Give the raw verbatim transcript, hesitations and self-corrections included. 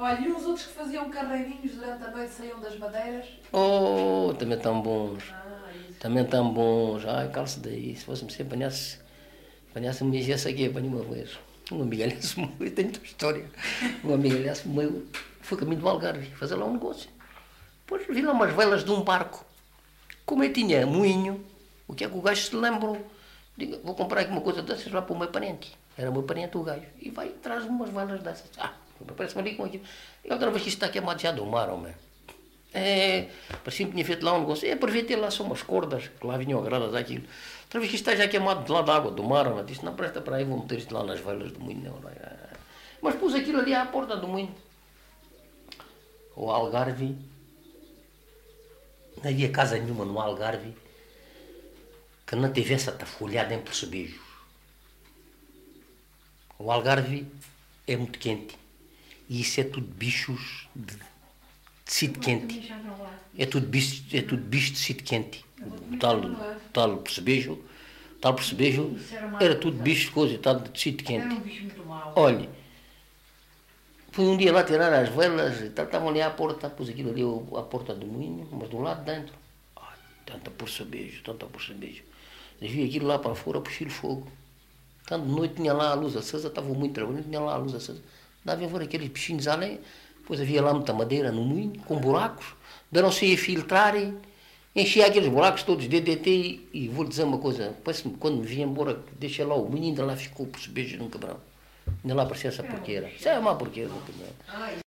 Olha, e os outros que faziam carreirinhos durante a noite saíam das madeiras? Oh, também tão bons. Ah, isso. Também tão bons. Ai, cala-se daí. Se fosse-me sempre apanhasse, apanhasse me esse aqui, apanhei uma vez. Um amigo aliás meu, eu tenho muita história. Um amigo aliás meu, foi caminho do Algarve, fazer lá um negócio. Depois vi lá umas velas de um barco. Como eu tinha moinho, o que é que o gajo se lembrou? Digo, vou comprar aqui uma coisa dessas lá para o meu parente. Era o meu parente o gajo. E vai e traz umas velas dessas. Ah, parece-me ali com aquilo. E outra vez que isto está queimado já do mar, homem. É, parecia que tinha feito lá um negócio. E aproveitei lá só umas cordas, que lá vinham agradas aquilo. Outra vez que isto está já queimado de lá da água do mar, homem. Disse, não presta para aí, vou meter isto lá nas velas do moinho. Não, não, não. Mas pus aquilo ali à porta do moinho. O Algarve. Não havia casa nenhuma no Algarve que não tivesse atafolhado em percebejos. O Algarve é muito quente. E isso é tudo bichos de, de sítio quente. É tudo bicho, é tudo bicho de sítio quente. O tal, tal percebejo, tal percebejo, era tudo bicho de coisa, tal de sítio quente. Era um bicho muito mau. Olha, fui um dia lá tirar as velas, estavam ali à porta, pus aquilo ali à porta do moinho, mas do lado de dentro. Ai, tanta percebejo, tanta percebejo. Vi aquilo lá para fora, puxei o fogo. Tanto de noite tinha lá a luz acesa, estava muito trabalhando, tinha lá a luz acesa. Dava a ver aqueles bichinhos além, depois havia lá muita madeira no moinho, com buracos, deram-se a filtrarem, enchia aqueles buracos todos de D D T e, e vou dizer uma coisa, quando me vinha embora, deixei lá o moinho, ainda lá ficou, percebejo, nunca quebrou. Ainda lá parecia essa porqueira. Isso é uma porqueira, nunca quebrou.